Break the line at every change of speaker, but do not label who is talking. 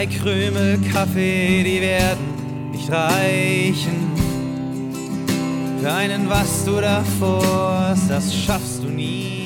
3 Krümel Kaffee, die werden nicht reichen. Für einen, was du davor hast, das schaffst du nie.